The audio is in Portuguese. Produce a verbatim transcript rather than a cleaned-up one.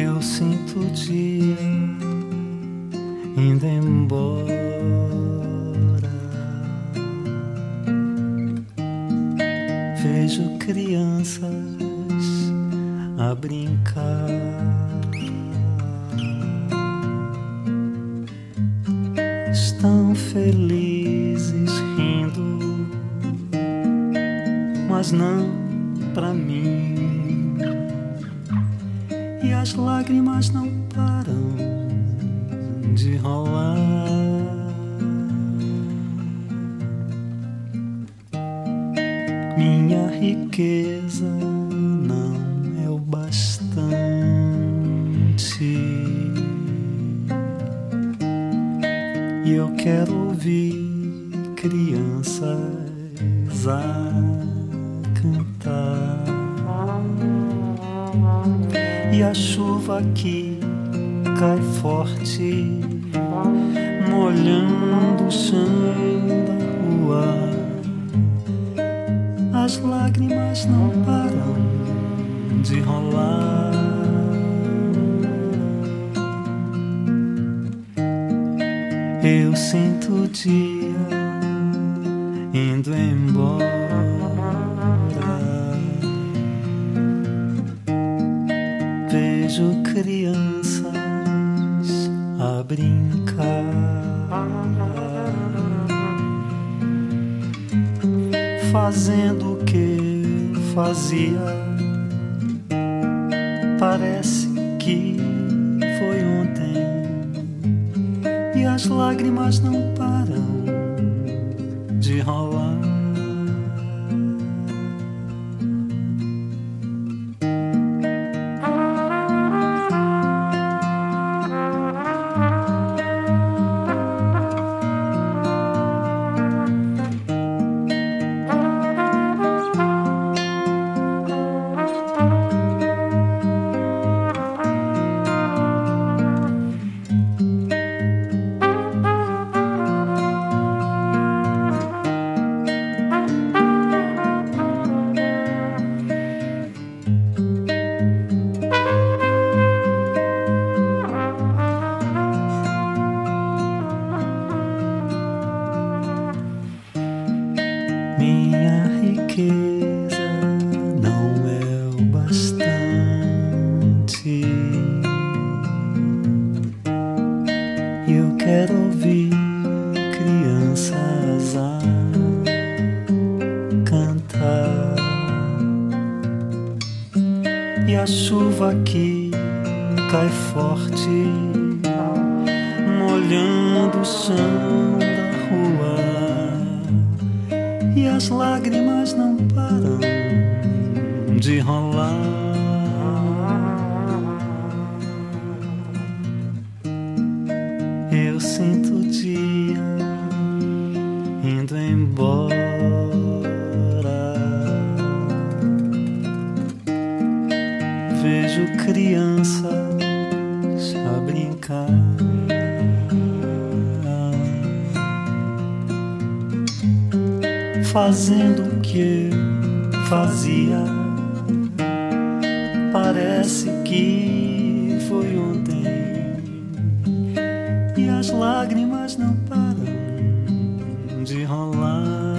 Eu sinto o dia indo embora. Vejo crianças a brincar. Estão felizes rindo, mas não pra mim. E as lágrimas não param de rolar. Minha riqueza não é o bastante. E eu quero ouvir crianças a cantar. E a chuva que cai forte, molhando o chão da rua. As lágrimas não param de rolar. Eu sinto o dia indo embora. Vejo crianças a brincar. Fazendo o que fazia. Parece que foi ontem. E as lágrimas não param de rolar. Minha riqueza não é o bastante. Eu quero ouvir crianças a cantar. E a chuva que cai forte, molhando o chão da rua. E as lágrimas não param de rolar. Eu sinto o dia indo embora. Vejo crianças a brincar. Fazendo o que fazia. Parece que foi ontem. E as lágrimas não param de rolar.